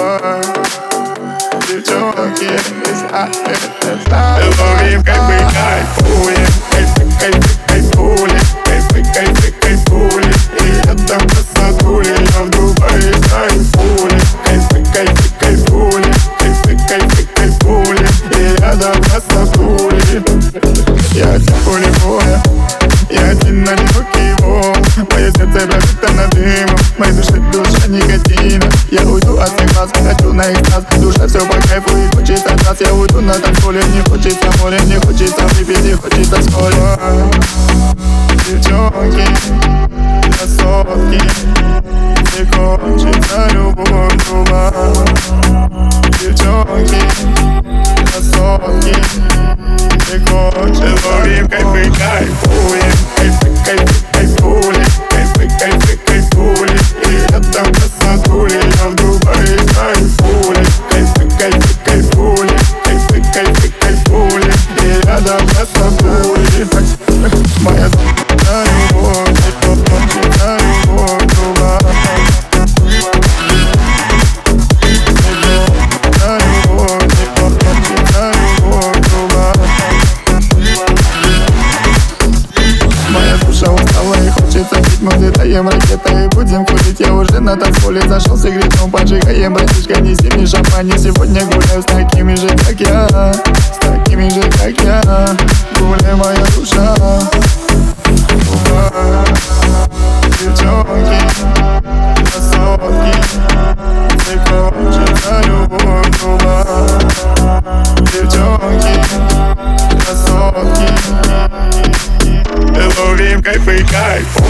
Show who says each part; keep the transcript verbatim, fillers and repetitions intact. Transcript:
Speaker 1: грубо. Девчонки, ловим кайфы, кайфуем. Кайфы, кайфы, кайфули. Кайфы, кайфы, кайфули. И я там красотули, я в Дубае кайфули. Кайфы, кайфы, кайфули. Кайфы, кайфы, кайфули. И я там красотули. Я один поле боя, я один одинокий волк. Мое сердце пропитано дымом, в моей душе душа никотина. Я уйду от всех глаз, хочу на экстаз. Душа все по кайфу и хочется раз. Я уйду на танцполе, не хочется море, не хочется выпить, не хочется соли. Девчонки, красотки, не кончится любовь грубо. Девчонки, красотки, не кончится. Ловим кайфы, кайфуем. Кайфы, кайфы, кайфули. Кайфы, кайфы, кайфули. И я там красотули, я в Дубае кайфули. Кайфы, кайфы, кайфули. Кайфы, кайфы, кайфули. И я там красотули. Моя на любовь, на любовь грубо. На любовь, на любовь грубо. Моя душа устала и хочется пить. Мы взлетаем ракетой и будем курить. Я уже на танцполе зашел с сигаретом. Поджигаем, братишка, неси мне шампань. Я сегодня гуляю с такими же, как я. С такими же, как я. Гуляй, моя душа. Девчонки, красотки, не кончится любовь грубо. Девчонки, красотки, ловим кайфы, кайф.